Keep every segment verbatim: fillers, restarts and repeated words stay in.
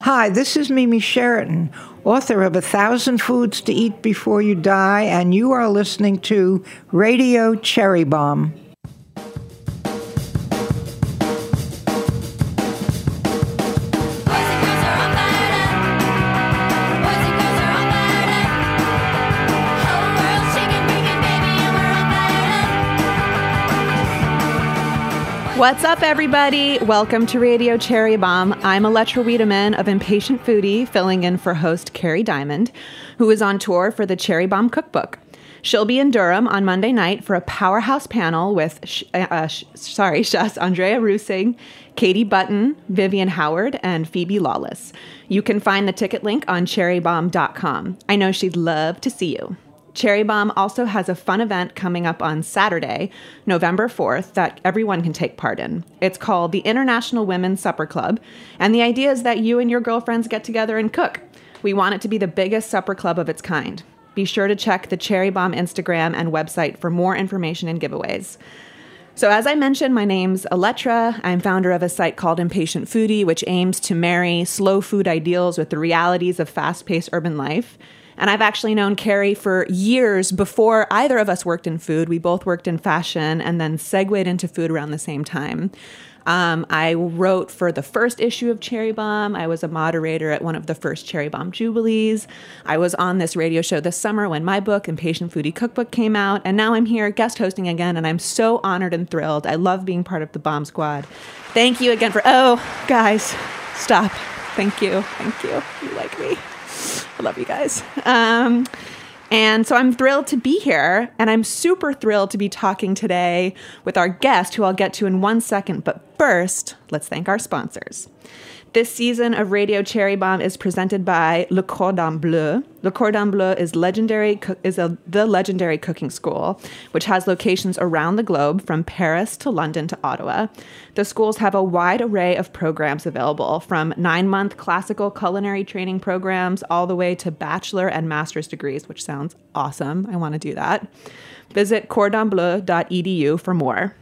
Hi, this is Mimi Sheraton, author of A Thousand Foods to Eat Before You Die, and you are listening to Radio Cherry Bomb. What's up, everybody? Welcome to Radio Cherry Bomb. I'm Aletra Wiedemann of Impatient Foodie, filling in for host Carrie Diamond, who is on tour for the Cherry Bomb Cookbook. She'll be in Durham on Monday night for a powerhouse panel with, sh- uh, sh- sorry, chefs Andrea Rusing, Katie Button, Vivian Howard, and Phoebe Lawless. You can find the ticket link on cherry bomb dot com. I know she'd love to see you. Cherry Bomb also has a fun event coming up on Saturday, November fourth, that everyone can take part in. It's called the International Women's Supper Club, and the idea is that you and your girlfriends get together and cook. We want it to be the biggest supper club of its kind. Be sure to check the Cherry Bomb Instagram and website for more information and giveaways. So as I mentioned, my name's Aletra. I'm founder of a site called Impatient Foodie, which aims to marry slow food ideals with the realities of fast-paced urban life. And I've actually known Carrie for years before either of us worked in food. We both worked in fashion and then segued into food around the same time. Um, I wrote for the first issue of Cherry Bomb. I was a moderator at one of the first Cherry Bomb Jubilees. I was on this radio show this summer when my book, Impatient Foodie Cookbook, came out. And now I'm here guest hosting again, and I'm so honored and thrilled. I love being part of the Bomb Squad. Thank you again for, oh, guys, stop. Thank you. Thank you. You like me. I love you guys. Um, and so I'm thrilled to be here, and I'm super thrilled to be talking today with our guest, who I'll get to in one second. But first, let's thank our sponsors. This season of Radio Cherry Bomb is presented by Le Cordon Bleu. Le Cordon Bleu is legendary is a, the legendary cooking school, which has locations around the globe, from Paris to London to Ottawa. The schools have a wide array of programs available, from nine-month classical culinary training programs all the way to bachelor and master's degrees, which sounds awesome. I want to do that. Visit cordon bleu dot e d u for more.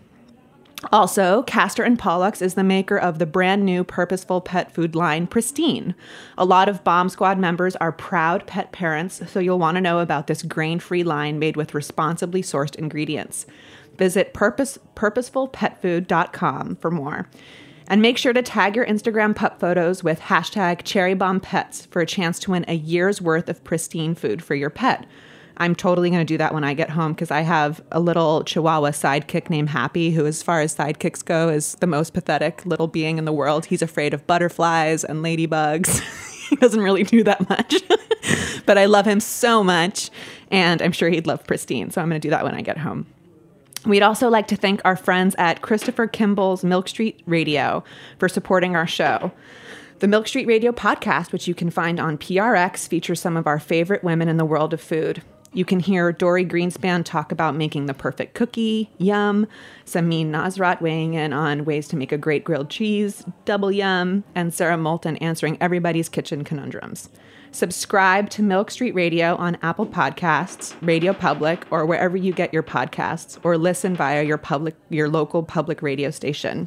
Also, Castor and Pollux is the maker of the brand new purposeful pet food line, Pristine. A lot of Bomb Squad members are proud pet parents, so you'll want to know about this grain-free line made with responsibly sourced ingredients. Visit purpose, purposeful pet food dot com for more. And make sure to tag your Instagram pup photos with hashtag CherryBombPets for a chance to win a year's worth of pristine food for your pet. I'm totally going to do that when I get home, because I have a little Chihuahua sidekick named Happy, who, as far as sidekicks go, is the most pathetic little being in the world. He's afraid of butterflies and ladybugs. He doesn't really do that much, but I love him so much, and I'm sure he'd love Pristine, so I'm going to do that when I get home. We'd also like to thank our friends at Christopher Kimball's Milk Street Radio for supporting our show. The Milk Street Radio podcast, which you can find on P R X, features some of our favorite women in the world of food. You can hear Dory Greenspan talk about making the perfect cookie, yum, Samin Nasrat weighing in on ways to make a great grilled cheese, double yum, and Sarah Moulton answering everybody's kitchen conundrums. Subscribe to Milk Street Radio on Apple Podcasts, Radio Public, or wherever you get your podcasts, or listen via your public, your local public radio station.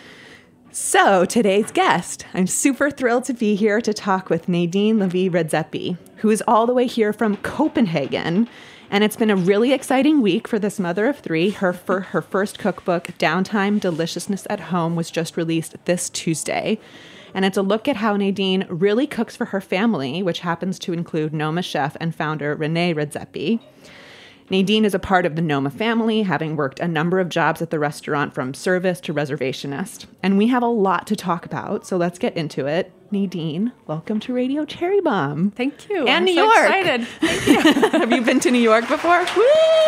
So, today's guest, I'm super thrilled to be here to talk with Nadine Levy-Redzepi, who is all the way here from Copenhagen. And it's been a really exciting week for this mother of three. Her, for her first cookbook, Downtime Deliciousness at Home, was just released this Tuesday. And it's a look at how Nadine really cooks for her family, which happens to include Noma chef and founder Renee Redzepi. Nadine is a part of the Noma family, having worked a number of jobs at the restaurant from service to reservationist. And we have a lot to talk about, so let's get into it. Nadine, welcome to Radio Cherry Bomb. Thank you. And I'm New so York. Excited. Thank you. Have you been to New York before? Woo!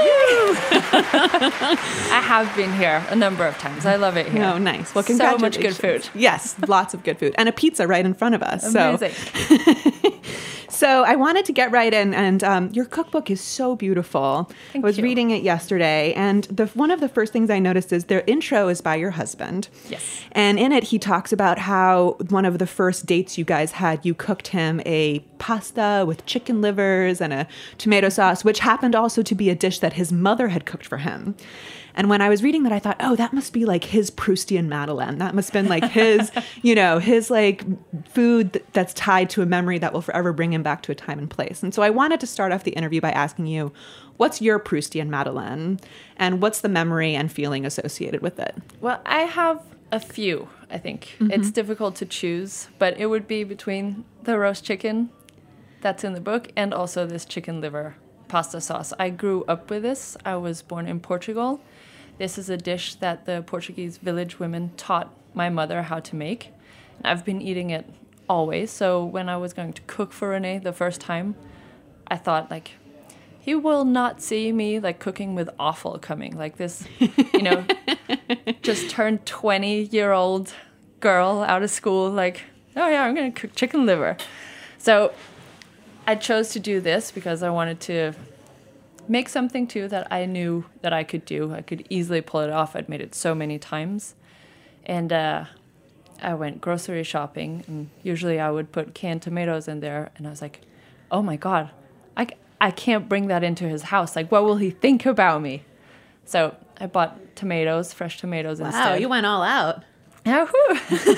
I have been here a number of times. I love it here. Oh, nice. Well, so congratulations. much good food. Yes, lots of good food. And a pizza right in front of us. Amazing. So. So I wanted to get right in, and um, your cookbook is so beautiful. Thank I was you. reading it yesterday, and the one of the first things I noticed is their intro is by your husband. Yes. And in it, he talks about how one of the first dates you guys had, you cooked him a pasta with chicken livers and a tomato sauce, which happened also to be a dish that his mother had cooked for him. And when I was reading that, I thought, oh, that must be like his Proustian Madeleine. That must have been like his, you know, his like food th- that's tied to a memory that will forever bring him back to a time and place. And so I wanted to start off the interview by asking you, what's your Proustian Madeleine? And what's the memory and feeling associated with it? Well, I have a few, I think. Mm-hmm. It's difficult to choose, but it would be between the roast chicken that's in the book and also this chicken liver pasta sauce. I grew up with this. I was born in Portugal. This is a dish that the Portuguese village women taught my mother how to make. I've been eating it always. So when I was going to cook for Rene the first time, I thought like, he will not see me like cooking with offal coming like this, you know, just turned twenty year old girl out of school. Like, oh yeah, I'm going to cook chicken liver. So I chose to do this because I wanted to make something too that I knew that I could do. I could easily pull it off. I'd made it so many times. And uh, I went grocery shopping, and usually I would put canned tomatoes in there. And I was like, oh my God, I, I can't bring that into his house. Like, what will he think about me? So I bought tomatoes, fresh tomatoes Wow, instead. you went all out. Yahoo!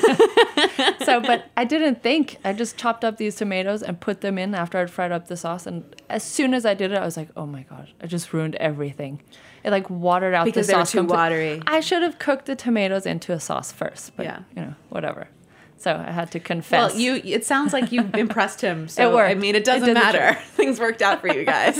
So, but I didn't think. I just chopped up these tomatoes and put them in after I'd fried up the sauce. And as soon as I did it, I was like, oh my God, I just ruined everything. It like watered out Because the they were sauce. too complete- watery. I should have cooked the tomatoes into a sauce first. But, Yeah. you know, whatever. So I had to confess. Well, you. It sounds like you impressed him. So It worked. I mean, it doesn't It did the matter. trick. Things worked out for you guys.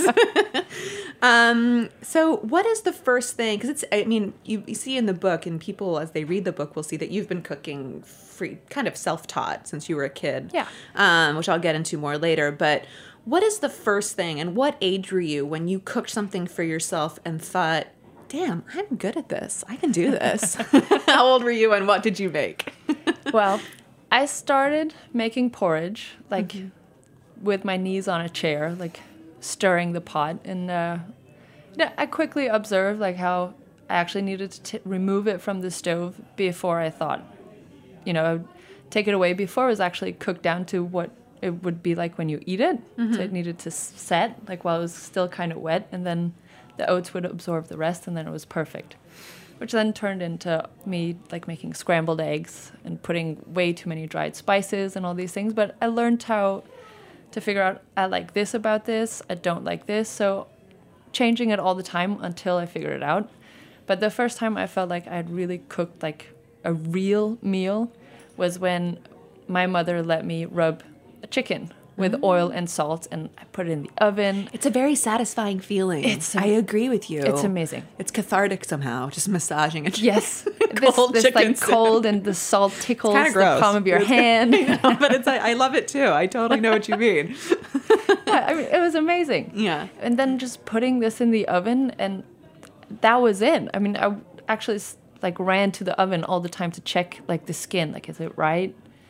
um. So, what is the first thing? Because it's. I mean, you, you see in the book, and people as they read the book will see that you've been cooking free, kind of self-taught since you were a kid. Yeah. Um. Which I'll get into more later, but. What is the first thing, and what age were you when you cooked something for yourself and thought, damn, I'm good at this. I can do this. How old were you, and what did you make? Well, I started making porridge, like Mm-hmm. with my knees on a chair, like stirring the pot. And uh, yeah, I quickly observed like how I actually needed to t- remove it from the stove before I thought, you know, I'd take it away before it was actually cooked down to what it would be like when you eat it. Mm-hmm. So it needed to s- set, like while it was still kind of wet, and then the oats would absorb the rest, and then it was perfect. Which then turned into me like making scrambled eggs and putting way too many dried spices and all these things. But I learned how to figure out, I like this about this, I don't like this. So changing it all the time until I figured it out. But the first time I felt like I had really cooked like a real meal was when my mother let me rub a chicken with mm. oil and salt, and I put it in the oven. It's a very satisfying feeling. It's I agree with you. It's amazing. It's cathartic somehow, just massaging it. Yes. this Cold this chicken like soup. cold, and the salt tickles Kinda the gross. palm of your hand. I know, but it's I, I love it too. I totally know what you mean. Yeah, I mean, it was amazing. Yeah. And then just putting this in the oven, and that was it. I mean, I actually like ran to the oven all the time to check like the skin, like is it right?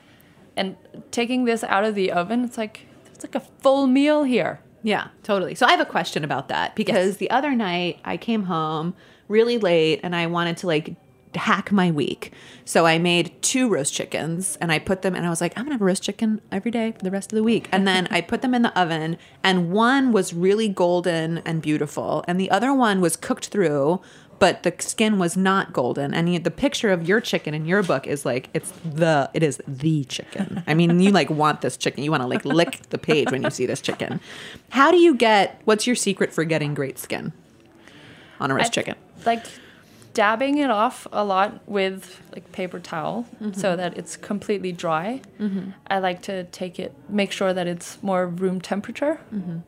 And taking this out of the oven, it's like it's like a full meal here. Yeah, totally. So I have a question about that because Yes. the other night I came home really late and I wanted to like hack my week. So I made two roast chickens and I put them, and I was like, I'm gonna have a roast chicken every day for the rest of the week. And then I put them in the oven, and one was really golden and beautiful, and the other one was cooked through, but the skin was not golden. And you, the picture of your chicken in your book is like, it's the, it is the chicken. I mean, you like want this chicken. You want to like lick the page when you see this chicken. How do you get, what's your secret for getting great skin on a roast I- chicken? Like dabbing it off a lot with like paper towel Mm-hmm. so that it's completely dry. Mm-hmm. I like to take it, make sure that it's more room temperature. Mm-hmm.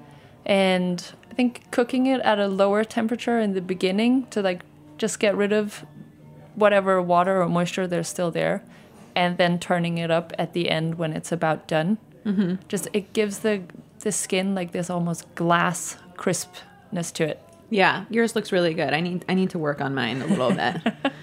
And I think cooking it at a lower temperature in the beginning to like just get rid of whatever water or moisture there's still there, and then turning it up at the end when it's about done. Mm-hmm. Just it gives the the skin like this almost glass crispness to it. Yeah, yours looks really good. I need I need to work on mine a little bit.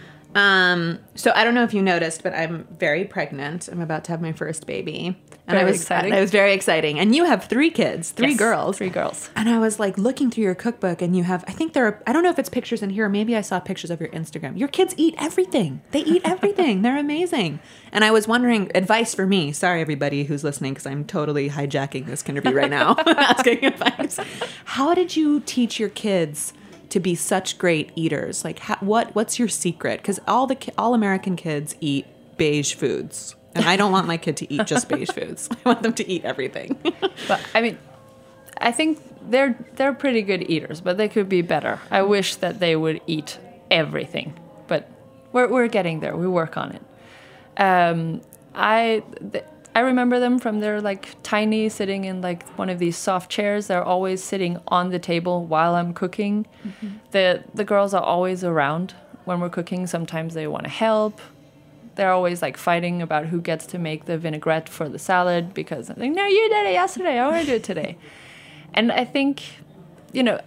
Um, so I don't know if you noticed, but I'm very pregnant. I'm about to have my first baby. And Very I was exciting. It was very exciting. And you have three kids, three Yes, girls. Three girls. And I was like looking through your cookbook, and you have, I think there are, I don't know if it's pictures in here, or maybe I saw pictures of your Instagram. Your kids eat everything. They eat everything. They're amazing. And I was wondering, advice for me. Sorry, everybody who's listening, because I'm totally hijacking this interview right now, asking advice. How did you teach your kids to be such great eaters? Like, how, what what's your secret? Because all the ki- all American kids eat beige foods, and I don't want my kid to eat just beige foods. I want them to eat everything. But I mean, I think they're they're pretty good eaters, but they could be better. I wish that they would eat everything, but we're we're getting there. We work on it. Um, I. Th- I remember them from their like tiny, sitting in like one of these soft chairs. They're always sitting on the table while I'm cooking. Mm-hmm. The the girls are always around when we're cooking. Sometimes they want to help. They're always like fighting about who gets to make the vinaigrette for the salad because I'm like, no, you did it yesterday. I want to do it today. And I think, you know,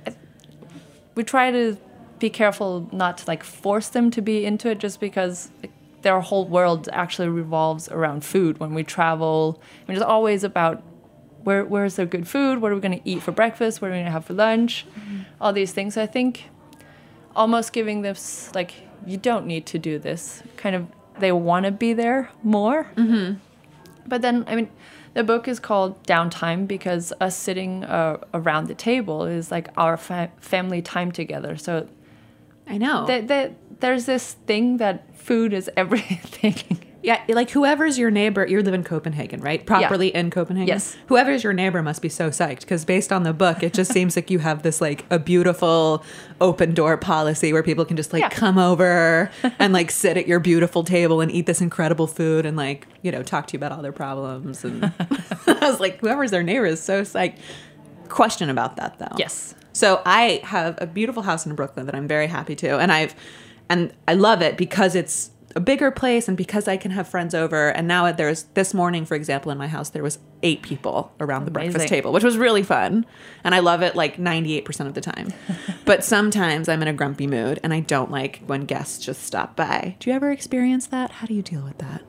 we try to be careful not to like force them to be into it just because like, their whole world actually revolves around food. When we travel, I mean, it's always about where where's there good food, what are we going to eat for breakfast, what are we going to have for lunch, mm-hmm. all these things. I think almost giving this, like, you don't need to do this, kind of, they want to be there more. Mm-hmm. But then, I mean, the book is called Downtime because us sitting uh, around the table is like our fa- family time together. So I know. They, they, there's this thing that food is everything. Yeah, like whoever's your neighbor, you live in Copenhagen, right? Properly yeah. in Copenhagen? Yes. Whoever's your neighbor must be so psyched because based on the book, it just seems like you have this like a beautiful open door policy where people can just like yeah. come over and like sit at your beautiful table and eat this incredible food and like, you know, talk to you about all their problems. And I was like, whoever's their neighbor is so psyched. Question about that though. Yes. So I have a beautiful house in Brooklyn that I'm very happy to. And I've, and I love it because it's a bigger place and because I can have friends over. And now there's, this morning, for example, in my house, there was eight people around the Amazing. breakfast table, which was really fun. And I love it like ninety-eight percent of the time. But sometimes I'm in a grumpy mood and I don't like when guests just stop by. Do you ever experience that? How do you deal with that?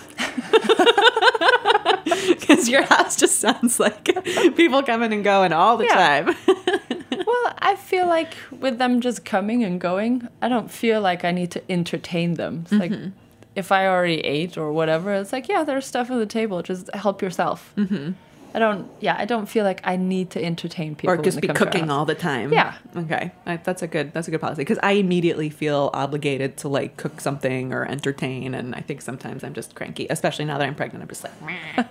Because your house just sounds like people coming and going all the yeah. time. Well, I feel like with them just coming and going, I don't feel like I need to entertain them. It's mm-hmm. like if I already ate or whatever, it's like, yeah, there's stuff on the table. Just help yourself. Mm-hmm. I don't, yeah, I don't feel like I need to entertain people. Or just be cooking all the time. Yeah. Okay. I, that's a good, that's a good policy. Because I immediately feel obligated to like cook something or entertain. And I think sometimes I'm just cranky, especially now that I'm pregnant. I'm just like,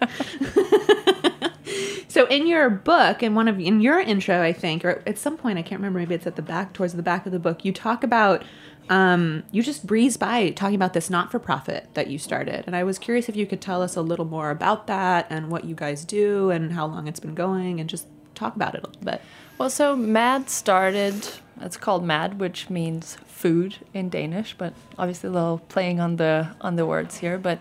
So in your book, in one of in your intro, I think, or at some point, I can't remember, maybe it's at the back, towards the back of the book, you talk about, um, you just breeze by talking about this not-for-profit that you started. And I was curious if you could tell us a little more about that and what you guys do and how long it's been going and just talk about it a little bit. Well, so MAD started, it's called MAD, which means food in Danish, but obviously a little playing on the on the words here. But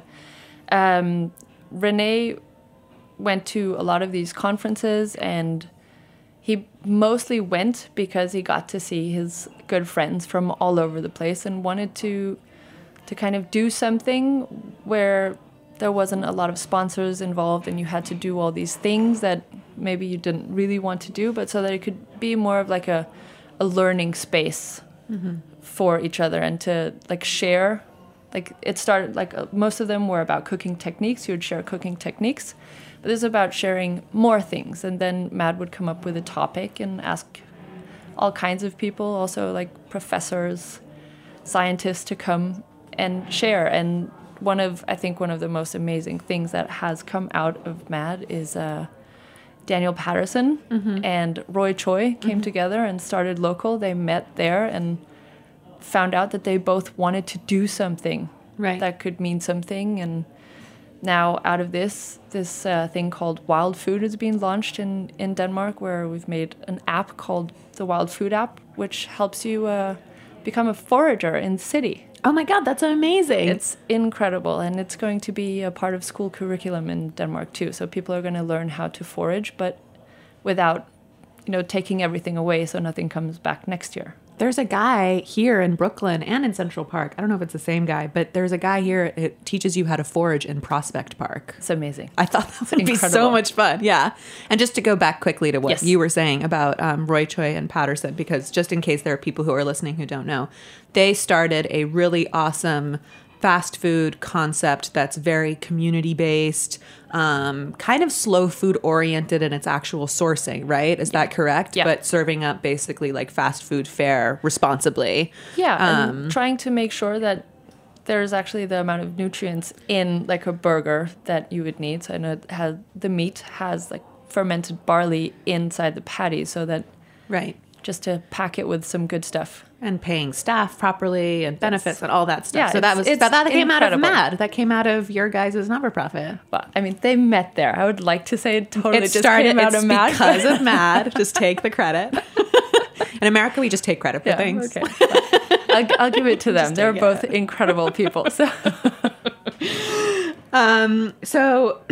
um, René went to a lot of these conferences, and he mostly went because he got to see his good friends from all over the place and wanted to to kind of do something where there wasn't a lot of sponsors involved and you had to do all these things that maybe you didn't really want to do, but so that it could be more of like a, a learning space mm-hmm. for each other and to like share. Like it started, like uh, most of them were about cooking techniques. You would share cooking techniques. But this is about sharing more things. And then Matt would come up with a topic and ask all kinds of people, also like professors, scientists, to come and share. And one of, I think one of the most amazing things that has come out of MAD is uh, Daniel Patterson mm-hmm. and Roy Choi came mm-hmm. together and started Local. They met there and found out that they both wanted to do something right. that could mean something. And now out of this, this uh, thing called Wild Food is being launched in, in Denmark, where we've made an app called the Wild Food app, which helps you uh, become a forager in the city. Oh my God, that's amazing. It's incredible, and it's going to be a part of school curriculum in Denmark too. So people are going to learn how to forage, but without, you know, taking everything away so nothing comes back next year. There's a guy here in Brooklyn and in Central Park. I don't know if it's the same guy, but there's a guy here. It teaches you how to forage in Prospect Park. It's amazing. I thought that would incredible. be so much fun. Yeah. And just to go back quickly to what yes. you were saying about um, Roy Choi and Patterson, because just in case there are people who are listening who don't know, they started a really awesome fast food concept that's very community based, um, kind of slow food oriented in its actual sourcing, right? Is that correct? Yeah. But serving up basically like fast food fare responsibly. Yeah, Um, and trying to make sure that there's actually the amount of nutrients in like a burger that you would need. So I know it has, the meat has like fermented barley inside the patty, so that Right. just to pack it with some good stuff. And paying staff properly and benefits and all that stuff. Yeah, so that it's- was it's that, that came out of incredible. MAD. That came out of your guys' not-for-profit. Well, I mean, they met there. I would like to say it totally It just started came out it's of MAD. because of MAD. Just take the credit. In America, we just take credit for Yeah, things. okay. I'll, I'll give it to them. They're take both it. incredible people. So Um, so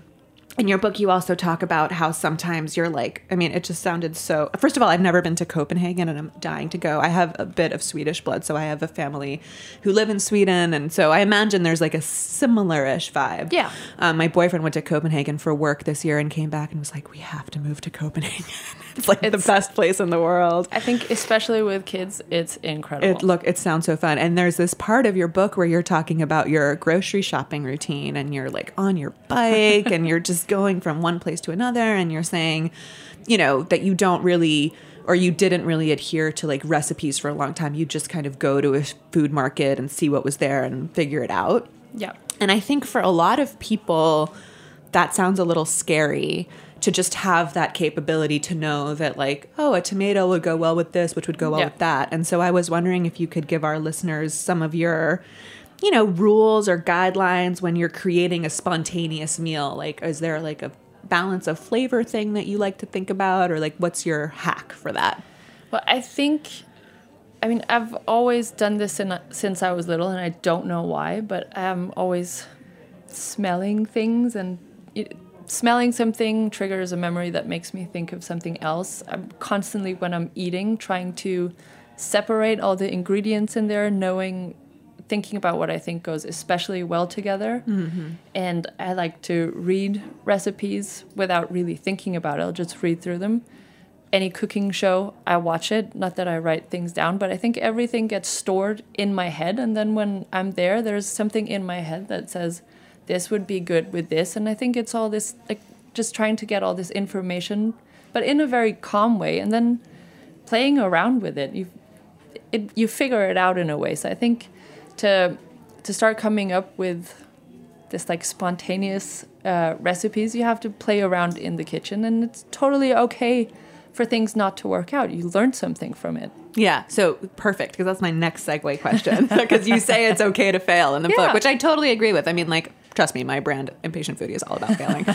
in your book, you also talk about how sometimes you're like, I mean, it just sounded so, first of all, I've never been to Copenhagen and I'm dying to go. I have a bit of Swedish blood, so I have a family who live in Sweden. And so I imagine there's like a similar-ish vibe. Yeah. Um, my boyfriend went to Copenhagen for work this year and came back and was like, we have to move to Copenhagen. It's like It's- the best place in the world. I think especially with kids, it's incredible. It, look, it sounds so fun. And there's this part of your book where you're talking about your grocery shopping routine and you're like on your bike and you're just going from one place to another. And you're saying, you know, that you don't really, or you didn't really adhere to like recipes for a long time. You just kind of go to a food market and see what was there and figure it out. Yeah. And I think for a lot of people, that sounds a little scary to just have that capability to know that like, oh, a tomato would go well with this, which would go well Yeah. with that. And so I was wondering if you could give our listeners some of your, you know, rules or guidelines when you're creating a spontaneous meal. Like, is there like a balance of flavor thing that you like to think about, or like what's your hack for that? Well, I think, I mean, I've always done this in, since I was little, and I don't know why, but I'm always smelling things, and it, smelling something triggers a memory that makes me think of something else. I'm constantly, when I'm eating, trying to separate all the ingredients in there, knowing, thinking about what I think goes especially well together. Mm-hmm. And I like to read recipes without really thinking about it. I'll just read through them. Any cooking show, I watch it. Not that I write things down, but I think everything gets stored in my head. And then when I'm there, there's something in my head that says, this would be good with this. And I think it's all this, like, just trying to get all this information, but in a very calm way. And then playing around with it, you it, you figure it out in a way. So I think to to start coming up with this like spontaneous uh, recipes, you have to play around in the kitchen, and it's totally okay for things not to work out. You learn something from it. Yeah, so perfect, because that's my next segue question. Because you say it's okay to fail in the Yeah. book, which I totally agree with. I mean, like, trust me, my brand, Impatient Foodie, is all about failing.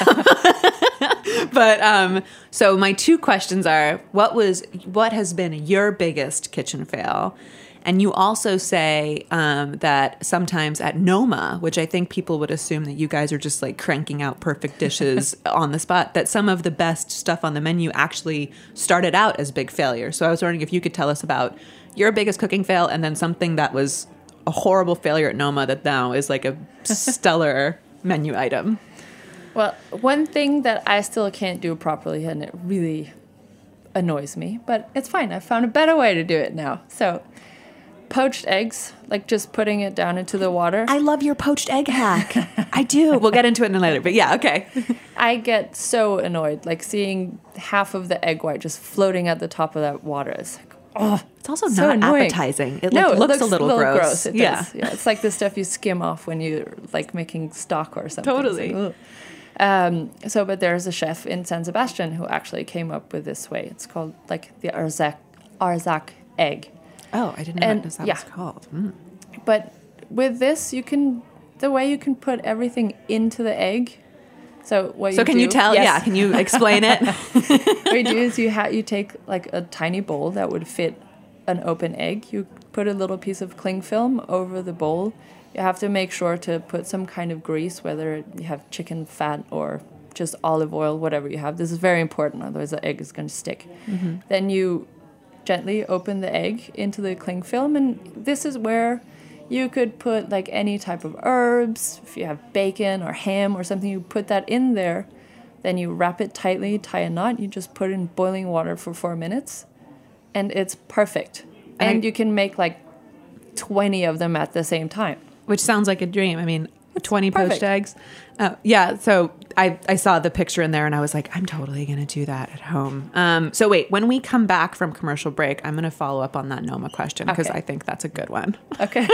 But um, so my two questions are: what was, what has been your biggest kitchen fail? And you also say um, that sometimes at Noma, which I think people would assume that you guys are just like cranking out perfect dishes on the spot, that some of the best stuff on the menu actually started out as big failures. So I was wondering if you could tell us about your biggest cooking fail and then something that was a horrible failure at Noma that now is like a stellar menu item. Well, one thing that I still can't do properly, and it really annoys me, but it's fine. I found a better way to do it now. So poached eggs, like just putting it down into the water. I love your poached egg hack. I do. We'll get into it in a later, but yeah, okay. I get so annoyed, like seeing half of the egg white just floating at the top of that water. It's like, oh, It's also so not annoying. appetizing. It no, look- it looks, a little, gross. It yeah. does. Yeah, it's like the stuff you skim off when you're like making stock or something. It's Totally. like, ugh. um, so, but there's a chef in San Sebastian who actually came up with this way. It's called like the Arzak, Arzak egg. Oh, I didn't know And- what that yeah. was called. Mm. But with this, you can, the way you can put everything into the egg. So what you So can do, you tell? yes. Yeah, can you explain it? What you do is you ha- you take like a tiny bowl that would fit an open egg. You put a little piece of cling film over the bowl. You have to make sure to put some kind of grease, whether you have chicken fat or just olive oil, whatever you have. This is very important, otherwise the egg is going to stick. Mm-hmm. Then you gently open the egg into the cling film, and this is where you could put like any type of herbs. If you have bacon or ham or something, you put that in there. Then you wrap it tightly, tie a knot. You just put it in boiling water for four minutes, and it's perfect. And And I- you can make like twenty of them at the same time. which sounds like a dream. I mean, twenty perfect. poached eggs. Uh, yeah. So I, I saw the picture in there and I was like, I'm totally going to do that at home. Um, so wait, when we come back from commercial break, I'm going to follow up on that Noma question because Okay. I think that's a good one. Okay.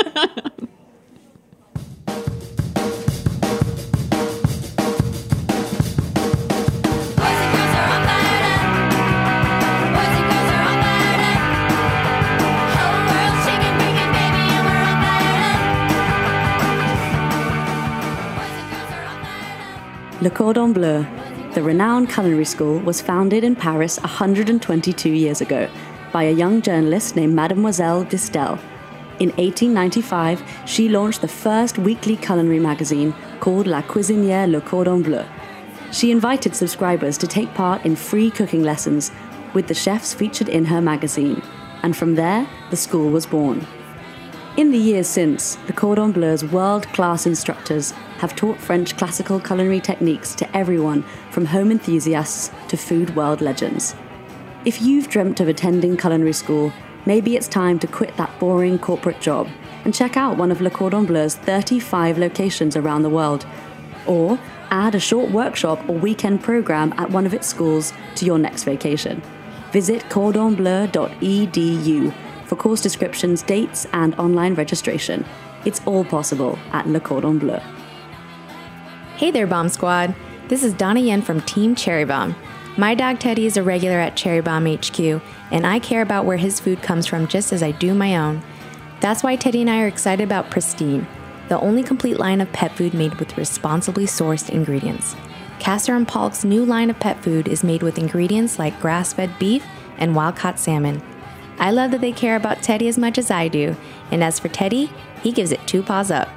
Le Cordon Bleu, the renowned culinary school, was founded in Paris one hundred twenty-two years ago by a young journalist named Mademoiselle Distel. In eighteen ninety-five, she launched the first weekly culinary magazine called La Cuisinière Le Cordon Bleu. She invited subscribers to take part in free cooking lessons with the chefs featured in her magazine, and from there, the school was born. In the years since, Le Cordon Bleu's world-class instructors have taught French classical culinary techniques to everyone from home enthusiasts to food world legends. If you've dreamt of attending culinary school, maybe it's time to quit that boring corporate job and check out one of Le Cordon Bleu's thirty-five locations around the world. Or add a short workshop or weekend program at one of its schools to your next vacation. Visit cordon bleu dot e d u for course descriptions, dates, and online registration. It's all possible at Le Cordon Bleu. Hey there, Bomb Squad. This is Donna Yen from Team Cherry Bomb. My dog Teddy is a regular at Cherry Bomb H Q, and I care about where his food comes from just as I do my own. That's why Teddy and I are excited about Pristine, the only complete line of pet food made with responsibly sourced ingredients. Castor and Polk's new line of pet food is made with ingredients like grass-fed beef and wild-caught salmon. I love that they care about Teddy as much as I do, and as for Teddy, he gives it two paws up.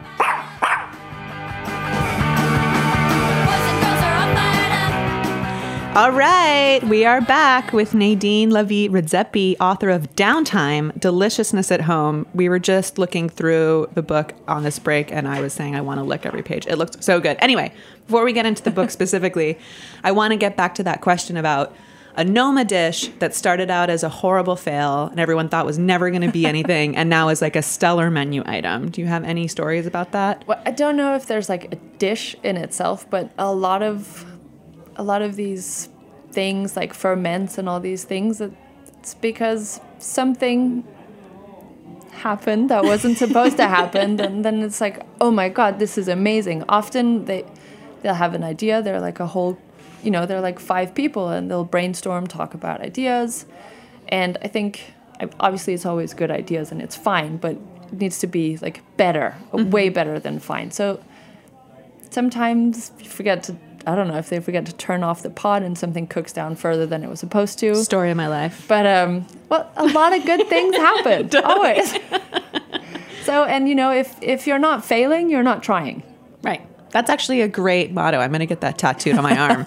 All right, we are back with Nadine Lavie-Redzepi, author of Downtime, Deliciousness at Home. We were just looking through the book on this break, and I was saying I want to lick every page. It looked so good. Anyway, before we get into the book specifically, I want to get back to that question about a Noma dish that started out as a horrible fail and everyone thought was never going to be anything and now is like a stellar menu item. Do you have any stories about that? Well, I don't know if there's like a dish in itself, but a lot of a lot of these things like ferments and all these things, it's because something happened that wasn't supposed to happen, and then it's like, oh my god, this is amazing. Often they they'll have an idea, they're like a whole, you know, they're like five people and they'll brainstorm, talk about ideas. And I think obviously it's always good ideas and it's fine, but it needs to be like better, mm-hmm. way better than fine. So sometimes you forget to, I don't know if they forget to turn off the pot and something cooks down further than it was supposed to. Story of my life. But, um, well, a lot of good things happen, always. So, and you know, if, if you're not failing, you're not trying. Right. That's actually a great motto. I'm going to get that tattooed on my arm.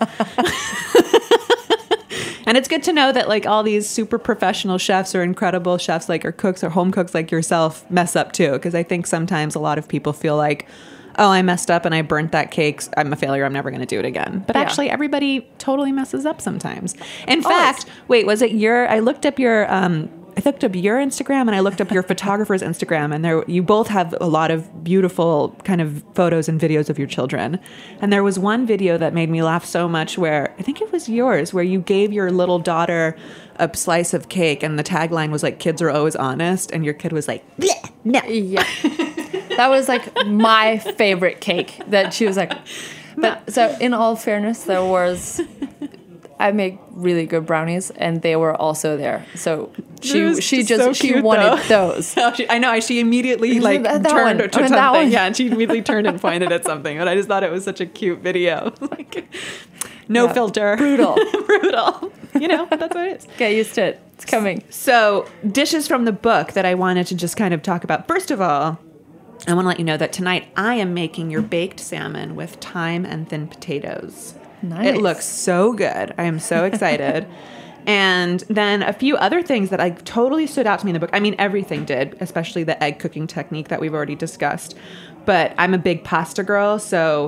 And it's good to know that like all these super professional chefs or incredible chefs like or cooks or home cooks like yourself mess up too. Because I think sometimes a lot of people feel like, oh, I messed up and I burnt that cake. I'm a failure. I'm never going to do it again. But yeah. Actually, everybody totally messes up sometimes. In Always. fact, wait, was it your, I looked up your, um, I looked up your Instagram and I looked up your photographer's Instagram, and there you both have a lot of beautiful kind of photos and videos of your children. And there was one video that made me laugh so much where, I think it was yours, where you gave your little daughter a slice of cake and the tagline was like, kids are always honest. And your kid was like, bleh, no. Yeah. That was like my favorite cake that she was like, but so in all fairness, there was, I make really good brownies and they were also there. So she, she just, so she wanted though. those. I know. She immediately like that, that turned one. to I mean, something. Yeah. And she immediately turned and pointed at something. But I just thought it was such a cute video. Like, no yeah. filter. Brutal. Brutal. You know, that's what it is. Get used to it. It's coming. So dishes from the book that I wanted to just kind of talk about. First of all, I want to let you know that tonight I am making your baked salmon with thyme and thin potatoes. Nice. It looks so good. I am so excited. And then a few other things that like totally stood out to me in the book. I mean, everything did, especially the egg cooking technique that we've already discussed. But I'm a big pasta girl, so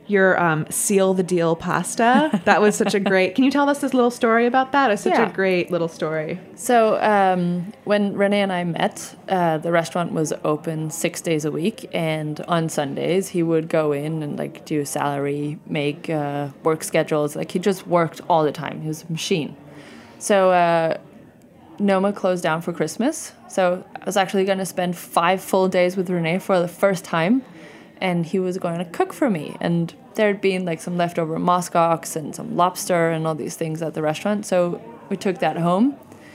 your um, seal the deal pasta. That was such a great. Can you tell us this little story about that? It's such Yeah. a great little story. So um, when Renee and I met, uh, the restaurant was open six days a week, and on Sundays he would go in and like do salary, make uh, work schedules. Like he just worked all the time. He was a machine. So uh, Noma closed down for Christmas. So I was actually going to spend five full days with Renee for the first time, and he was going to cook for me. And there'd been like some leftover muskox and some lobster and all these things at the restaurant. So we took that home.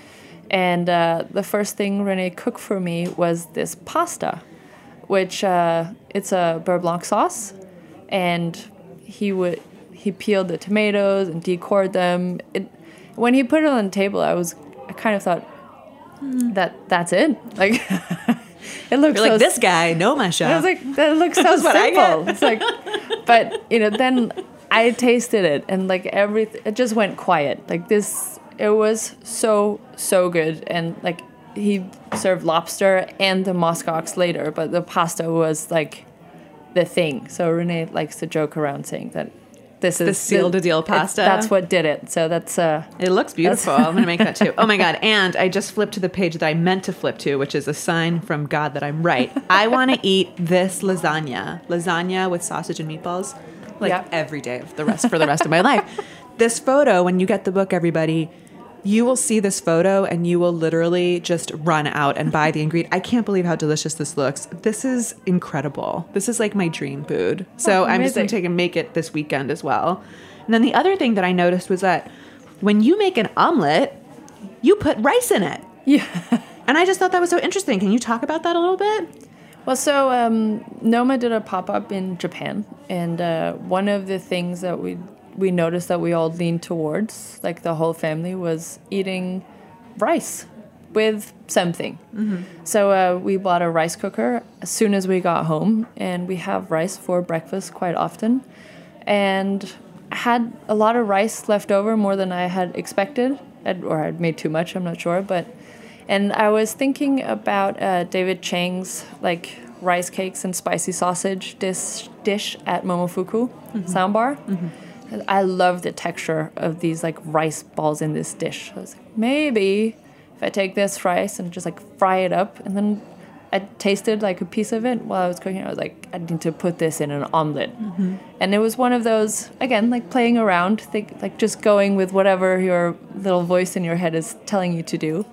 And uh, the first thing Renee cooked for me was this pasta, which uh, it's a beurre blanc sauce. And he would he peeled the tomatoes and decored them. It, when he put it on the table, I was I kind of thought hmm. that that's it. Like it looks You're so like this guy, no my chef. I was like, that looks so what I simple. get. It's like, but you know, then I tasted it, and like everything, it just went quiet. Like this, it was so so good, and like he served lobster and the muskox later, but the pasta was like the thing. So Renee likes to joke around saying that this is the seal de deal pasta. That's what did it. So that's uh, it looks beautiful. I'm gonna make that too. Oh my god! And I just flipped to the page that I meant to flip to, which is a sign from God that I'm right. I want to eat this lasagna, lasagna with sausage and meatballs, like Yeah. every day of the rest for the rest of my life. This photo, when you get the book, everybody, you will see this photo and you will literally just run out and buy the ingredient. I can't believe how delicious this looks. This is incredible. This is like my dream food. So Oh, I'm just going to amazing. take and make it this weekend as well. And then the other thing that I noticed was that when you make an omelet, you put rice in it. yeah. And I just thought that was so interesting. Can you talk about that a little bit? Well, so um, Noma did a pop-up in Japan, and uh, one of the things that we we noticed that we all leaned towards, like the whole family, was eating rice with something. Mm-hmm. So uh, we bought a rice cooker as soon as we got home, and we have rice for breakfast quite often. And I had a lot of rice left over, more than I had expected, I'd, or I'd made too much, I'm not sure. But and I was thinking about uh, David Chang's like rice cakes and spicy sausage dish dish at Momofuku mm-hmm. Soundbar. Mm-hmm. I love the texture of these like rice balls in this dish. I was like, maybe if I take this rice and just like fry it up, and then I tasted like a piece of it while I was cooking. I was like, I need to put this in an omelet. Mm-hmm. And it was one of those, again, like playing around, think, like just going with whatever your little voice in your head is telling you to do.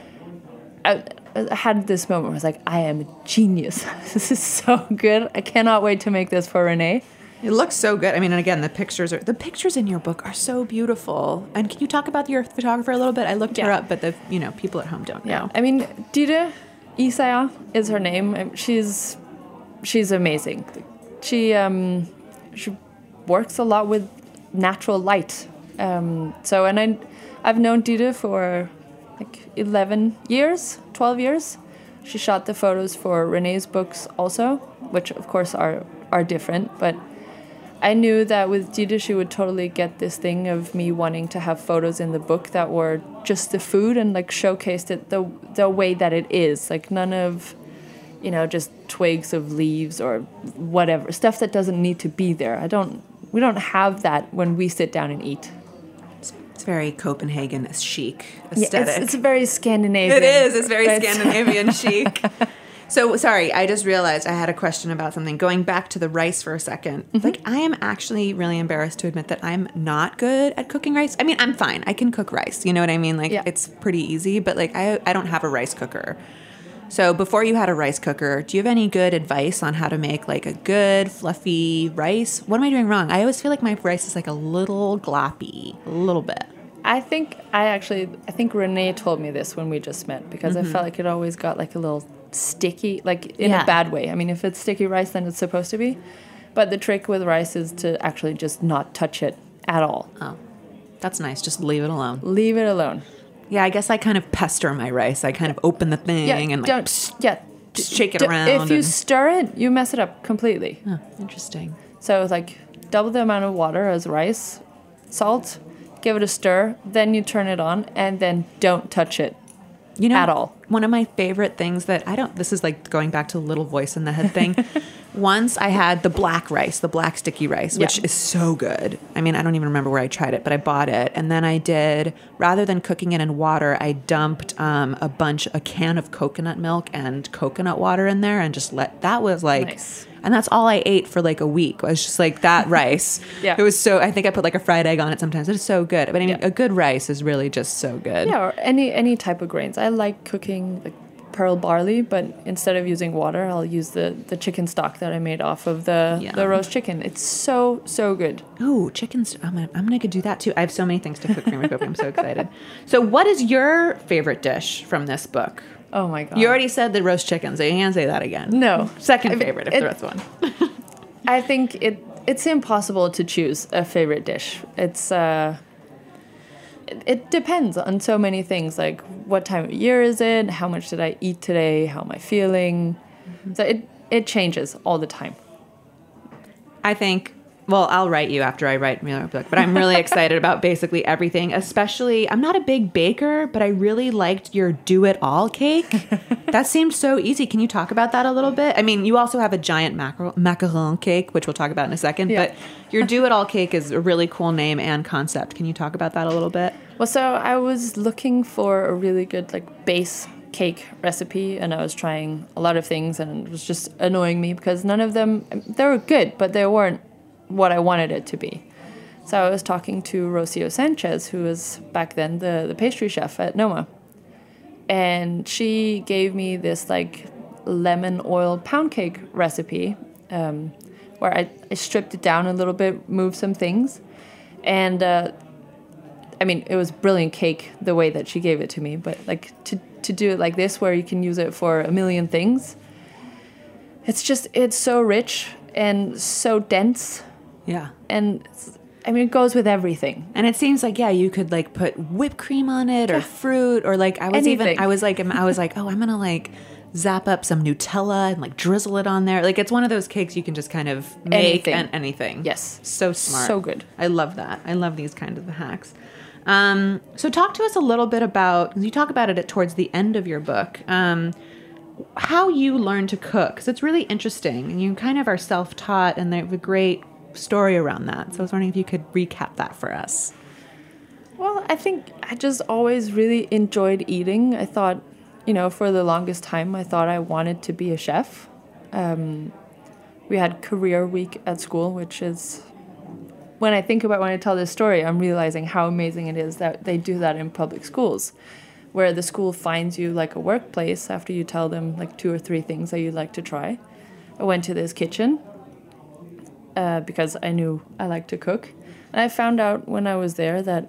I, I had this moment where I was like, I am a genius. This is so good. I cannot wait to make this for Renee. It looks so good. I mean, and again, the pictures are the pictures in your book are so beautiful. And can you talk about your photographer a little bit? I looked Yeah. her up, but the you know people at home don't know. I mean, Dide Isaya is her name. She's she's amazing. She um she works a lot with natural light. Um, so and I I've known Dide for like eleven years, twelve years. She shot the photos for Renee's books also, which of course are are different, but I knew that with Dide, she would totally get this thing of me wanting to have photos in the book that were just the food and like showcased it the the way that it is. Like none of, you know, just twigs of leaves or whatever, stuff that doesn't need to be there. I don't, we don't have that when we sit down and eat. It's, it's very Copenhagen chic Yeah, aesthetic. it's, it's very Scandinavian. It is. It's very But- Scandinavian chic. So, sorry, I just realized I had a question about something. Going back to the rice for a second. Mm-hmm. Like, I am actually really embarrassed to admit that I'm not good at cooking rice. I mean, I'm fine. I can cook rice. You know what I mean? Like, Yeah. it's pretty easy. But, like, I, I don't have a rice cooker. So, before you had a rice cooker, do you have any good advice on how to make, like, a good, fluffy rice? What am I doing wrong? I always feel like my rice is, like, a little gloppy. A little bit. I think I actually, I think Renee told me this when we just met, because mm-hmm. I felt like it always got like a little sticky, like in Yeah. a bad way. I mean, if it's sticky rice, then it's supposed to be. But the trick with rice is to actually just not touch it at all. Oh, that's nice. Just leave it alone. Leave it alone. Yeah, I guess I kind of pester my rice. I kind of open the thing Yeah, and like don't, psst, yeah, just shake it d- around. If you and- stir it, you mess it up completely. oh, interesting. So like double the amount of water as rice, salt, give it a stir, then you turn it on, and then don't touch it You know, at all. one of my favorite things that I don't, this is like going back to the little voice in the head thing. Once I had the black rice, the black sticky rice, which Yeah. is so good. I mean, I don't even remember where I tried it, but I bought it. And then I did, rather than cooking it in water, I dumped um, a bunch, a can of coconut milk and coconut water in there and just let, that was like, Nice. and that's all I ate for like a week. I was just like that rice. Yeah. It was so, I think I put like a fried egg on it sometimes. It's so good. But I mean, Yeah. a good rice is really just so good. Yeah, or any any type of grains. I like cooking like pearl barley, but instead of using water, I'll use the, the chicken stock that I made off of the, Yum. the roast chicken. It's so, so good. Ooh, chickens. I'm gonna, I'm gonna go do that too. I have so many things to cook for my cooking. I'm so excited. So what is your favorite dish from this book? Oh my God. You already said the roast chicken, so you can't say that again. No. Second I mean, favorite if it- there is one. I think it it's impossible to choose a favorite dish. It's uh it, it depends on so many things, like what time of year is it, how much did I eat today, how am I feeling. Mm-hmm. So it it changes all the time. I think, well, I'll write you after I write my book, but I'm really excited about basically everything, especially, I'm not a big baker, but I really liked your do-it-all cake. That seemed so easy. Can you talk about that a little bit? I mean, you also have a giant mackerel, macaron cake, which we'll talk about in a second, Yeah. but your do-it-all cake is a really cool name and concept. Can you talk about that a little bit? Well, so I was looking for a really good like base cake recipe, and I was trying a lot of things, and it was just annoying me because none of them, they were good, but they weren't what I wanted it to be. So I was talking to Rocio Sanchez, who was back then the, the pastry chef at Noma, and she gave me this like lemon oil pound cake recipe, um, where I, I stripped it down a little bit, moved some things, and uh, I mean, it was brilliant cake the way that she gave it to me, but like to, to do it like this where you can use it for a million things, it's just, it's so rich and so dense, Yeah. and it's, I mean, it goes with everything. And it seems like, yeah, you could like put whipped cream on it or Yeah. fruit or like I was even Anything. I was like I was like, oh, I'm gonna like zap up some Nutella and like drizzle it on there. Like it's one of those cakes you can just kind of make Anything. and anything. Yes. So smart. So good. I love that. I love these kind of hacks. Um, so talk to us a little bit about, you talk about it at, towards the end of your book, um, how you learn to cook. Because it's really interesting. And you kind of are self-taught and they have a great story around that. So I was wondering if you could recap that for us. Well, I think I just always really enjoyed eating. I thought, you know, for the longest time, I thought I wanted to be a chef. Um, we had career week at school, which is, when I think about when I tell this story, I'm realizing how amazing it is that they do that in public schools, where the school finds you like a workplace after you tell them like two or three things that you'd like to try. I went to this kitchen uh, because I knew I liked to cook. And I found out when I was there that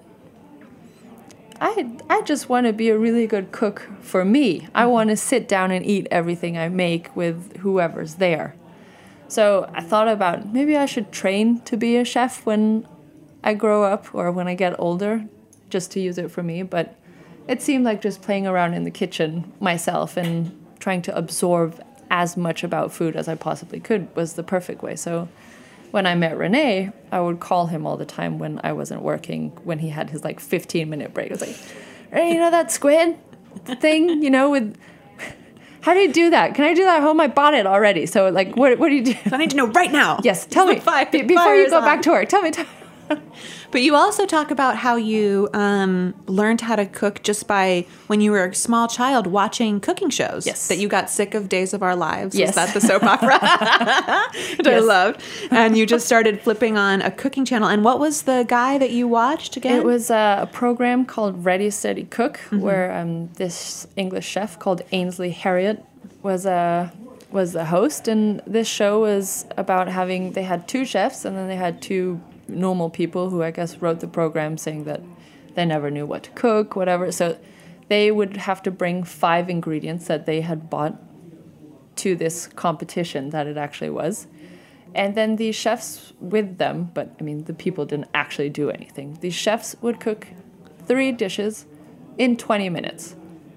I I just want to be a really good cook for me. I want to sit down and eat everything I make with whoever's there. So I thought about maybe I should train to be a chef when I grow up or when I get older, just to use it for me. But it seemed like just playing around in the kitchen myself and trying to absorb as much about food as I possibly could was the perfect way. So when I met Rene, I would call him all the time when I wasn't working, when he had his like fifteen minute break. I was like, hey, you know that squid thing, you know, with, how do you do that? Can I do that at home? I bought it already. So like, what, what do you do? I need to know right now. Yes, tell me. Fire- Be- before fire you is go on. back to work, tell me. Tell But you also talk about how you um, learned how to cook just by, when you were a small child, watching cooking shows. Yes. That you got sick of Days of Our Lives. Yes. Was that the soap opera? Which I Yes. loved. And you just started flipping on a cooking channel. And what was the guy that you watched again? It was uh, a program called Ready, Steady, Cook, where um, this English chef called Ainsley Harriott was a was the host, and this show was about having, they had two chefs, and then they had two normal people who I guess wrote the program saying that they never knew what to cook, whatever. So they would have to bring five ingredients that they had bought to this competition that it actually was. And then the chefs with them, but I mean, the people didn't actually do anything. These chefs would cook three dishes in twenty minutes.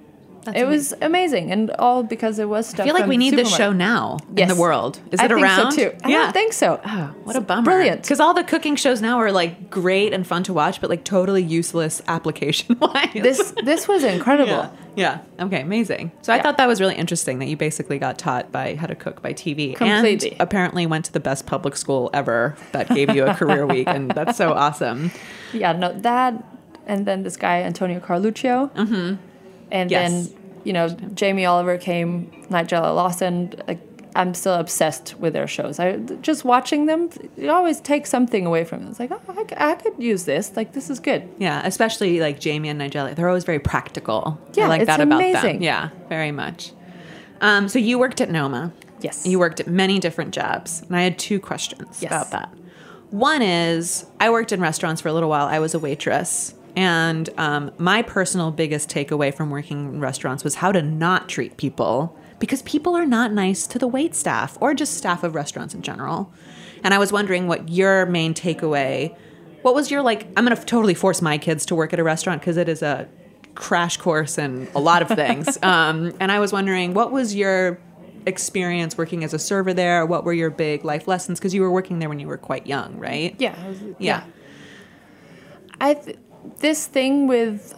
That's it amazing. was amazing, and all because it was stuff. I feel like from we the need this supermarket. show now Yes. in the world. Is I it think around? so too. I yeah. don't think so. Oh, what a It's bummer. brilliant. Because all the cooking shows now are like great and fun to watch, but like totally useless application wise. This this was incredible. Yeah. Yeah. Okay. Amazing. So I Yeah. thought that was really interesting that you basically got taught by how to cook by T V. Completely. And apparently went to the best public school ever that gave you a career week. And that's so awesome. Yeah, no, that, and then this guy, Antonio Carluccio. Mm-hmm. And Yes. then, you know, Jamie Oliver came, Nigella Lawson. Like, I'm still obsessed with their shows. I just watching them, you always take something away from it. It's like, oh, I, c- I could use this. Like, this is good. Yeah. Especially like Jamie and Nigella. They're always very practical. I Yeah, like it's that about amazing. them. Yeah. Very much. Um, so you worked at Noma. Yes. You worked at many different jobs. And I had two questions Yes. about that. One is, I worked in restaurants for a little while. I was a waitress. And um, my personal biggest takeaway from working in restaurants was how to not treat people, because people are not nice to the wait staff or just staff of restaurants in general. And I was wondering what your main takeaway, what was your, like, I'm going to totally force my kids to work at a restaurant because it is a crash course in a lot of things. um, and I was wondering, what was your experience working as a server there? What were your big life lessons? Because you were working there when you were quite young, right? Yeah. I was- Yeah. I th- this thing with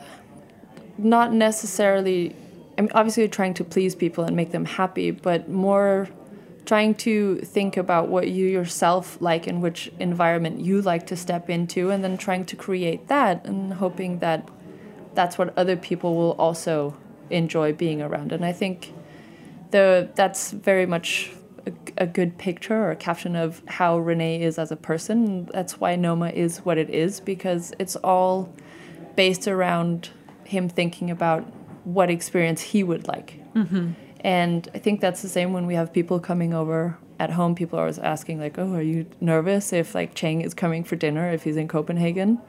not necessarily, I mean, obviously trying to please people and make them happy, but more trying to think about what you yourself like and which environment you like to step into, and then trying to create that and hoping that that's what other people will also enjoy being around. And I think the that's very much a, a good picture or a caption of how Renee is as a person. That's why Noma is what it is, because it's all based around him thinking about what experience he would like. Mm-hmm. And I think that's the same when we have people coming over at home. People are always asking, like, oh, are you nervous if, like, Cheng is coming for dinner if he's in Copenhagen?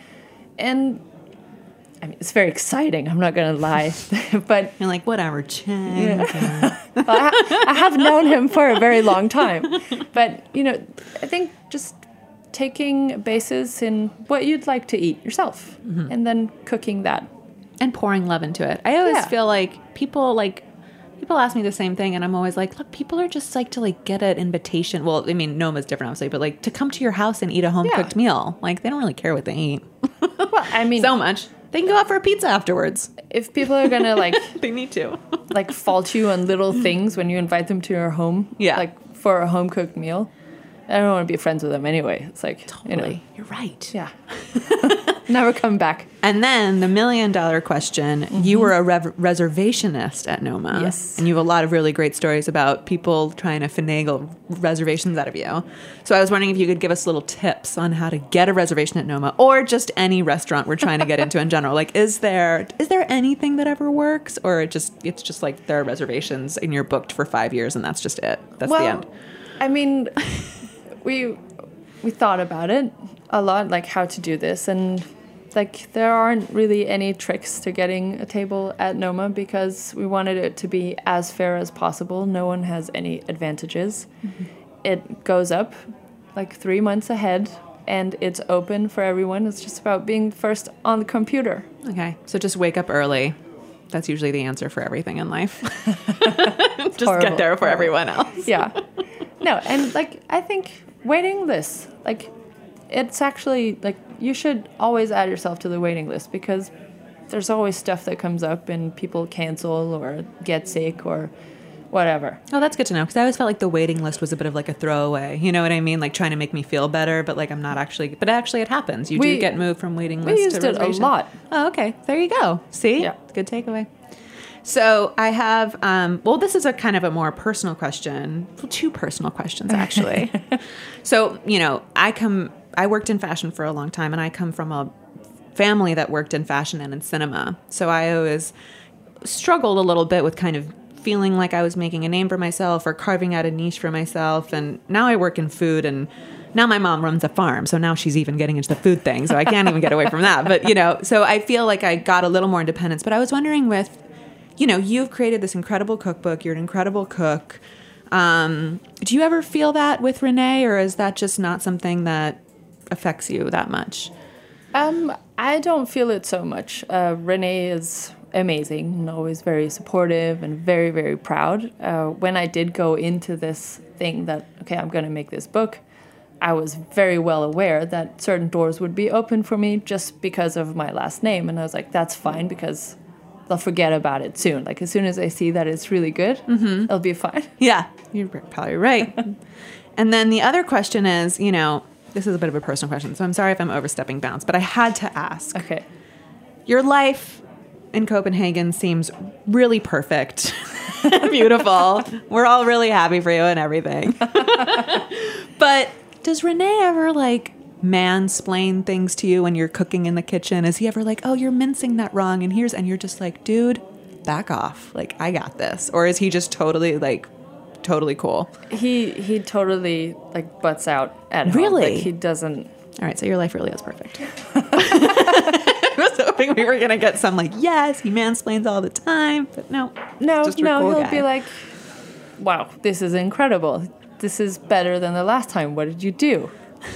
And, I mean, it's very exciting, I'm not going to lie. But You're like, whatever, Cheng. yeah. well, I, I have known him for a very long time. But, you know, I think just taking basis in what you'd like to eat yourself, mm-hmm. and then cooking that. And pouring love into it. I always Yeah. feel like people like people ask me the same thing, and I'm always like, look, people are just like to like get an invitation. Well, I mean, Noma's different, obviously, but like to come to your house and eat a home cooked Yeah. meal. Like they don't really care what they eat. Well, I mean, so much. They can go out for a pizza afterwards. if people are gonna like They need to. like fault you on little things when you invite them to your home, Yeah. like for a home cooked meal, I don't want to be friends with them anyway. It's like, you know, Totally. You're right. yeah, never come back. And then the million dollar question, mm-hmm. you were a rev- reservationist at Noma. Yes. And you have a lot of really great stories about people trying to finagle reservations out of you. So I was wondering if you could give us little tips on how to get a reservation at Noma, or just any restaurant we're trying to get into in general. Like, is there is there anything that ever works? Or it just it's just like there are reservations and you're booked for five years and that's just it. That's well, the end. I mean, we we thought about it a lot, like how to do this, and like there aren't really any tricks to getting a table at Noma because we wanted it to be as fair as possible. No one has any advantages. Mm-hmm. It goes up like three months ahead, and it's open for everyone. It's just about being first on the computer. Okay. So just wake up early. That's usually the answer for everything in life. Just horrible. get there for everyone else. Yeah. No, and like I think waiting lists, like it's actually like you should always add yourself to the waiting list because there's always stuff that comes up and people cancel or get sick or whatever. Oh, that's good to know, because I always felt like the waiting list was a bit of like a throwaway. You know what I mean? Like trying to make me feel better, but like I'm not actually. But actually, it happens. You We- do get moved from waiting we list used to it a reservation. lot. Oh, okay. There you go. See? Yeah. Good takeaway. So I have. Um, well, this is a kind of a more personal question. Well, two personal questions actually. So you know, I come. I worked in fashion for a long time, and I come from a family that worked in fashion and in cinema. So I always struggled a little bit with kind of feeling like I was making a name for myself or carving out a niche for myself. And now I work in food, and now my mom runs a farm. So now she's even getting into the food thing. So I can't even get away from that. But, you know, so I feel like I got a little more independence. But I was wondering with, you know, you've created this incredible cookbook. You're an incredible cook. Um, do you ever feel that with Renee, or is that just not something that affects you that much? Um, I don't feel it so much. Uh, Renee is amazing and always very supportive and very, very proud. Uh, when I did go into this thing that, okay, I'm going to make this book, I was very well aware that certain doors would be open for me just because of my last name. And I was like, that's fine because they'll forget about it soon. Like as soon as I see that it's really good, mm-hmm. it'll be fine. Yeah, you're probably right. And then the other question is, you know, this is a bit of a personal question, so I'm sorry if I'm overstepping bounds, but I had to ask. Okay. Your life in Copenhagen seems really perfect. Beautiful. We're all really happy for you and everything. But does René ever like mansplain things to you when you're cooking in the kitchen? Is he ever like, oh, you're mincing that wrong and here's, and you're just like, dude, back off. Like, I got this. Or is he just totally like, totally cool? He, he totally like butts out at home. Really? Like, he doesn't. All right. So your life really is perfect. I was hoping we were going to get some like, yes, he mansplains all the time, but no. No, just a no, cool he'll guy. be like, wow, this is incredible. This is better than the last time. What did you do?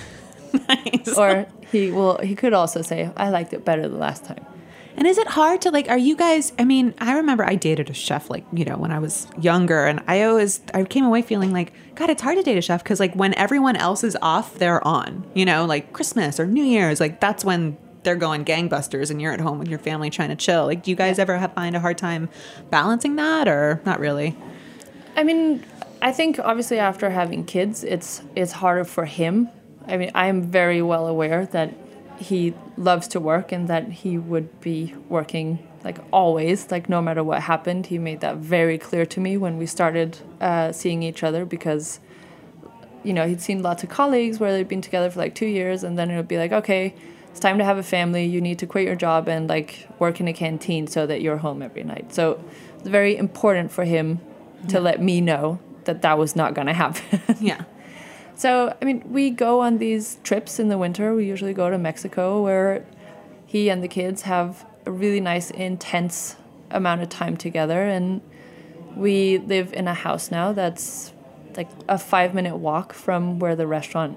Nice. Or he will. He could also say, I liked it better the last time. And is it hard to like, are you guys, I mean, I remember I dated a chef like, you know, when I was younger, and I always, I came away feeling like, God, it's hard to date a chef because like when everyone else is off, they're on, you know, like Christmas or New Year's, like that's when they're going gangbusters and you're at home with your family trying to chill. Like, do you guys ever have, find a hard time balancing that or not really? I mean, I think obviously after having kids, it's it's harder for him. I mean, I am very well aware that he loves to work and that he would be working like always, like no matter what happened. He made that very clear to me when we started uh, seeing each other because, you know, he'd seen lots of colleagues where they'd been together for like two years and then it would be like, okay, it's time to have a family. You need to quit your job and like work in a canteen so that you're home every night. So it's very important for him to yeah. let me know that that was not going to happen. Yeah. So, I mean, we go on these trips in the winter. We usually go to Mexico where he and the kids have a really nice, intense amount of time together. And we live in a house now that's like a five-minute walk from where the restaurant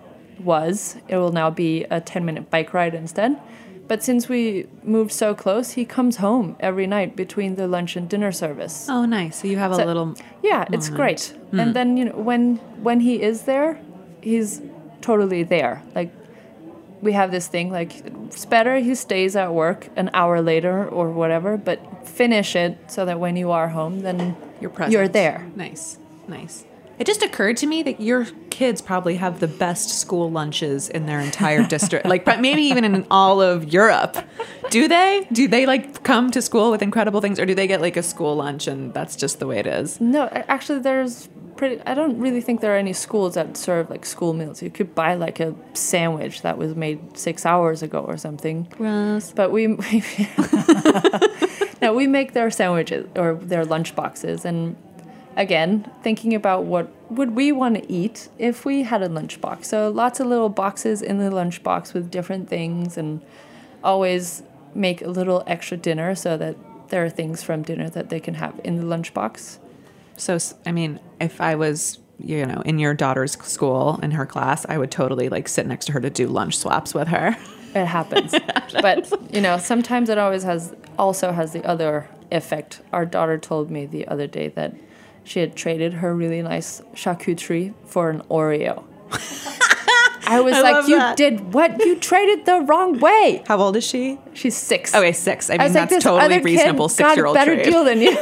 was. It will now be a ten-minute bike ride instead. But since we moved so close, he comes home every night between the lunch and dinner service. Oh, nice. So you have a so, little Yeah, moment. It's great. Mm. And then, you know, when when he is there, he's totally there. Like, we have this thing, like, it's better he stays at work an hour later or whatever, but finish it so that when you are home, then you're present. You're there. Nice, nice. It just occurred to me that your kids probably have the best school lunches in their entire district, like maybe even in all of Europe. Do they? Do they like come to school with incredible things, or do they get like a school lunch and that's just the way it is? No, actually, there's pretty. I don't really think there are any schools that serve like school meals. You could buy like a sandwich that was made six hours ago or something. Gross. But we, we no, we make their sandwiches or their lunch boxes and. Again, thinking about what would we want to eat if we had a lunchbox. So lots of little boxes in the lunchbox with different things and always make a little extra dinner so that there are things from dinner that they can have in the lunchbox. So, I mean, if I was, you know, in your daughter's school, in her class, I would totally like sit next to her to do lunch swaps with her. It happens. But, you know, sometimes it always has, also has the other effect. Our daughter told me the other day that she had traded her really nice charcuterie for an Oreo. I was I like, you that. did what? You traded the wrong way. How old is she? She's six. Okay, six. I mean, I that's like, totally reasonable six-year-old trade. Got a better deal than you.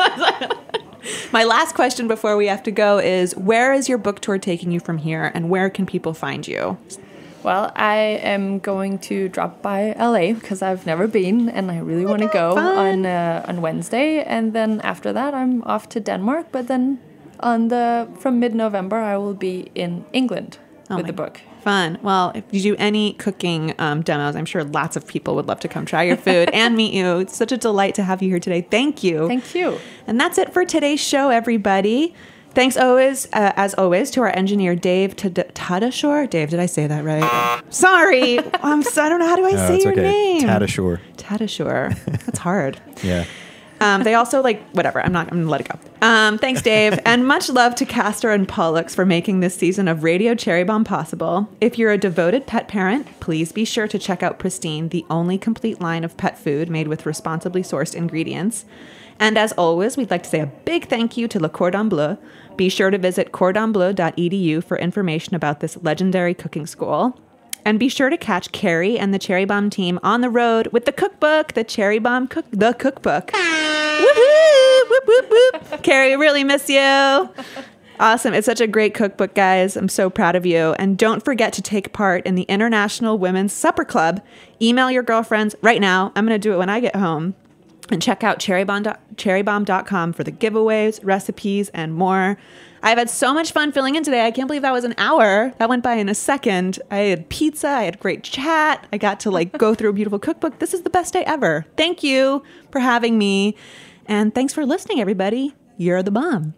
My last question before we have to go is, where is your book tour taking you from here, and where can people find you? Well, I am going to drop by L A because I've never been, and I really want to go on uh, on Wednesday. And then after that, I'm off to Denmark. But then on the from mid-November, I will be in England oh with the book. Fun. Well, if you do any cooking um, demos, I'm sure lots of people would love to come try your food and meet you. It's such a delight to have you here today. Thank you. Thank you. And that's it for today's show, everybody. Thanks always, uh, as always, to our engineer, Dave Tadashore. Dave, did I say that right? Sorry. I'm so, I don't know. How do I no, say it's your okay. name? Tadashore. Tadashore. That's hard. Yeah. Um, they also like, whatever, I'm not, I'm going to let it go. Um, thanks, Dave. And much love to Castor and Pollux for making this season of Radio Cherry Bomb possible. If you're a devoted pet parent, please be sure to check out Pristine, the only complete line of pet food made with responsibly sourced ingredients. And as always, we'd like to say a big thank you to Le Cordon Bleu. Be sure to visit cordon bleu dot e d u for information about this legendary cooking school. And be sure to catch Carrie and the Cherry Bomb team on the road with the cookbook, the Cherry Bomb Cook, the cookbook. Woohoo! Whoop, whoop, whoop. Carrie, we really miss you. Awesome. It's such a great cookbook, guys. I'm so proud of you. And don't forget to take part in the International Women's Supper Club. Email your girlfriends right now. I'm going to do it when I get home. And check out cherry bomb dot com for the giveaways, recipes, and more. I've had so much fun filling in today. I can't believe that was an hour. That went by in a second. I had pizza. I had great chat. I got to like go through a beautiful cookbook. This is the best day ever. Thank you for having me. And thanks for listening, everybody. You're the bomb.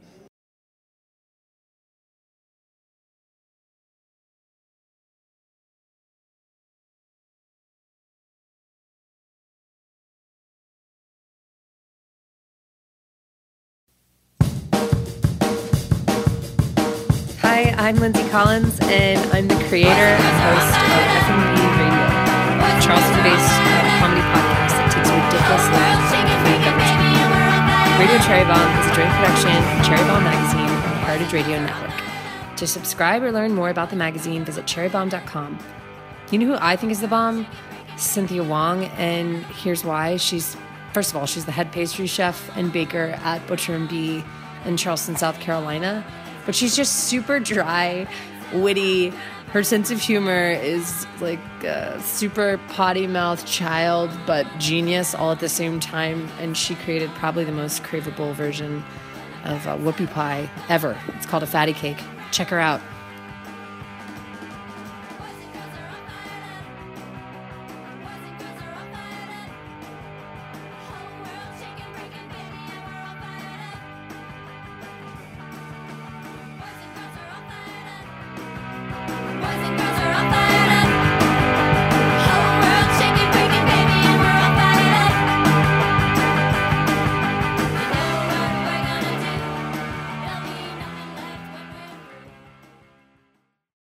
Hi, I'm Lindsay Collins, and I'm the creator and host of F and B Radio, a Charleston-based uh, comedy podcast that takes ridiculous lengths and food beverage. Radio Cherry Bomb is a joint production of Cherry Bomb Magazine and the Heritage Radio Network. To subscribe or learn more about the magazine, visit cherry bomb dot com. You know who I think is the bomb? Cynthia Wong, and here's why. She's, first of all, she's the head pastry chef and baker at Butcher and Bee in Charleston, South Carolina. But she's just super dry, witty. Her sense of humor is like a super potty-mouthed child, but genius all at the same time. And she created probably the most craveable version of uh, whoopie pie ever. It's called a fatty cake. Check her out.